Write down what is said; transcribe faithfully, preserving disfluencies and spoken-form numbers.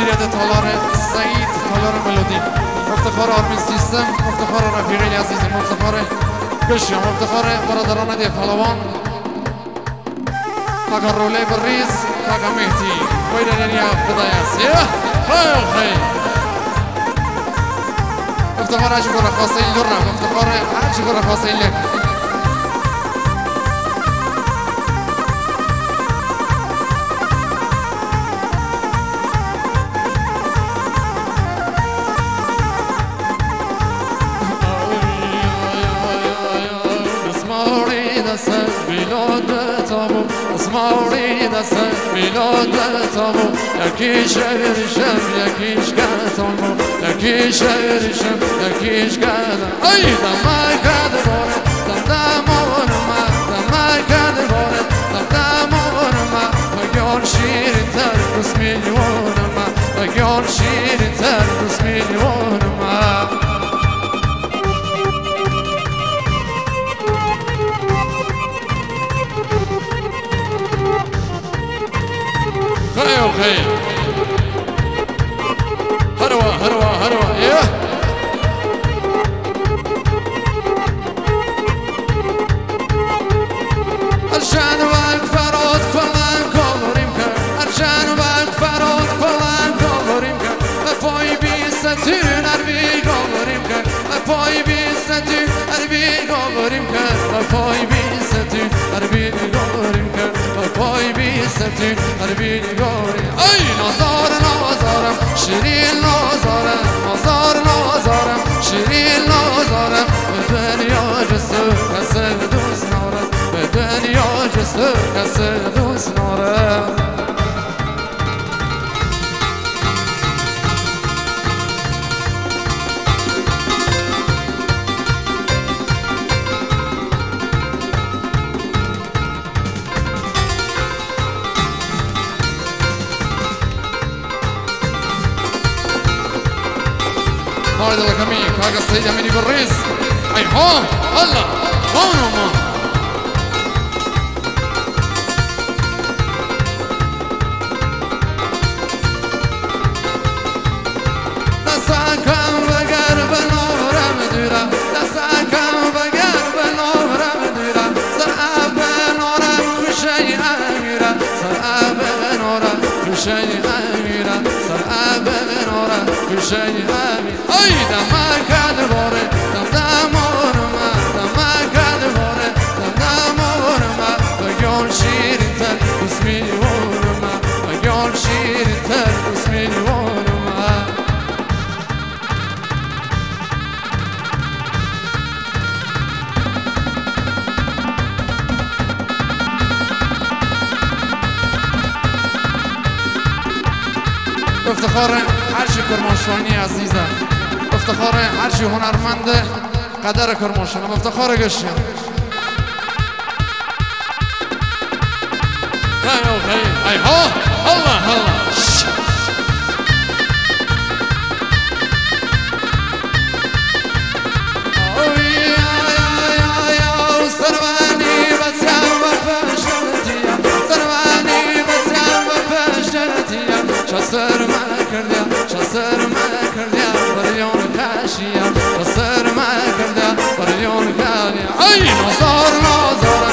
مدیریت تالار سعید تالار ملودی، مفتخار آرمین سیستم، مفتخار رفیقی عزیزی، مفتخار بشیا، مفتخار برادران دی پهلوان، کاکا روله بریز، کاکا مهدی ویدنیا خدای است. خیلی خیلی مفتخار هرچی گره خواسته این دور نه، مفتخار هرچی گره خواسته این لک. اسماوری دست میلاد تامو یکیش بریشم یکیش گتامو یکیش بریشم یکیش گتام ای دم کرده باره دم دمون ما دم کرده باره دم دمون ما مگیان شیرین تر دوست میلیون ما مگیان شیرین تر دوست میلیون ما خير خير هروة هروة هروة ايه ارجان وانك فرود فلان كولوريمك ارجان وانك فرود فلان كولوريمك افوي بيستين اربي كولوريمك افوي بيستين اربي كولوريمك افوي بيستين اربي كولوريمك افوي بيستين اربي كولوريمك اي نظر نظرم شيرين نظرم نظر نظرم شيرين نظرم بدنيا جسد كسر دوس نارم بدنيا جسد كسر دوس نارم هاي ده لكمي كاكا السيد عميني بالريس اي ها الله هون هون دستاكم بقرب نورم دورم دستاكم بقرب نورم دورم سرعب نورم خوشي أميرة سرعب نورم خوشي أميرة سرعب نورم خوشي أميرة أي دم كاد باره دم دمون ما دم كاد باره دم دمون ما بقول شيرين تر اسمي ورما بقول شيرين تر اسمي ورما افتخار هرچی کرمانشاهی عزیزم، افتخار هرچی هنرمند قدر کرمانشاهی، افتخار گشتیم. خیلی خیلی ای ها الله الله شسر ما کردیا شسر ما کردیا بریون کاشیا شسر ما کردیا بریون کاشیا ای نظر نظر